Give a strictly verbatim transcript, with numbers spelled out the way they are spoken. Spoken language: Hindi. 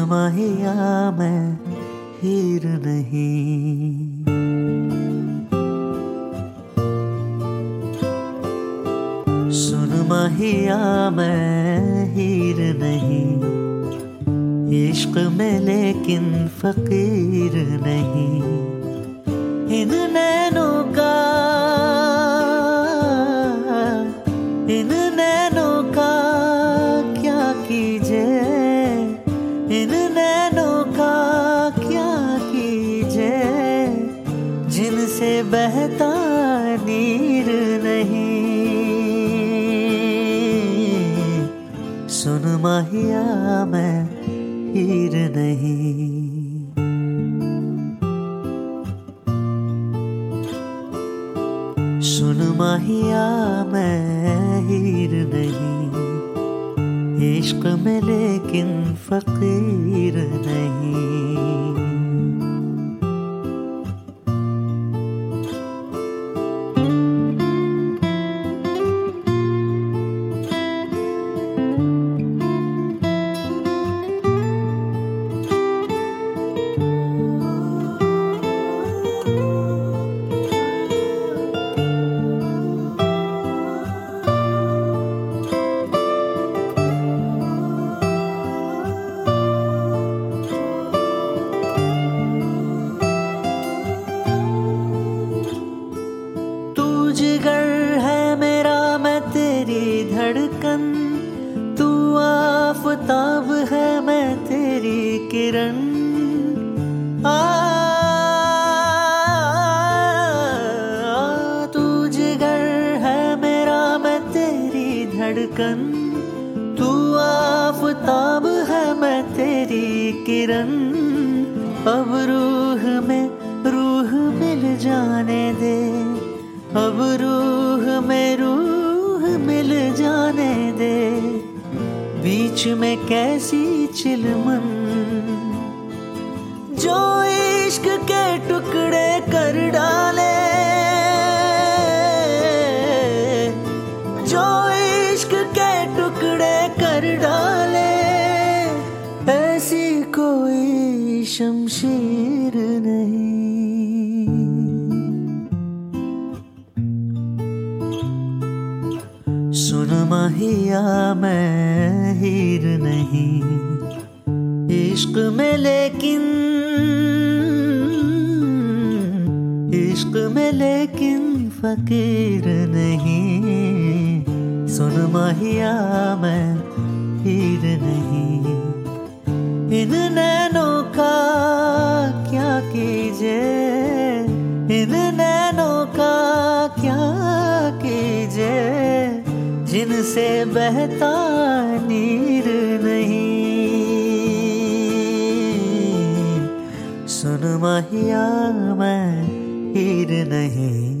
माहिया मैं हीर नहीं। सुन माहिया मैं हीर नहीं, इश्क में लेकिन फकीर नहीं। इन नैनों का इन नैनों का क्या कीजे, इन नैनों का क्या कीजे, जिनसे बहता नीर नहीं। सुन माहिया मैं हीर नहीं। सुन माहिया मैं हीर नहीं, इश्क में लेकिन फकीर नहीं। जिगर है मेरा मैं तेरी धड़कन, तू आफताब है मैं तेरी किरण। आ, तू जिगर है मेरा मैं तेरी धड़कन, तू आफताब है मैं तेरी किरण। अब रूह में रूह मिल जाने दे, अब रूह में रूह मिल जाने दे। बीच में कैसी चिलमन, जो इश्क के टुकड़े कर डाले, जो इश्क के टुकड़े कर डाले। ऐसी कोई शमशीर नहीं। सुन माहिया मैं हीर नहीं, इश्क में लेकिन इश्क में लेकिन फकीर नहीं। सुन माहिया मैं हीर नहीं, इन नैनों का क्या कीजे, इन नैनों का क्या कीजे, जिनसे बहता नीर नहीं। सुन माहिया मैं हीर नहीं।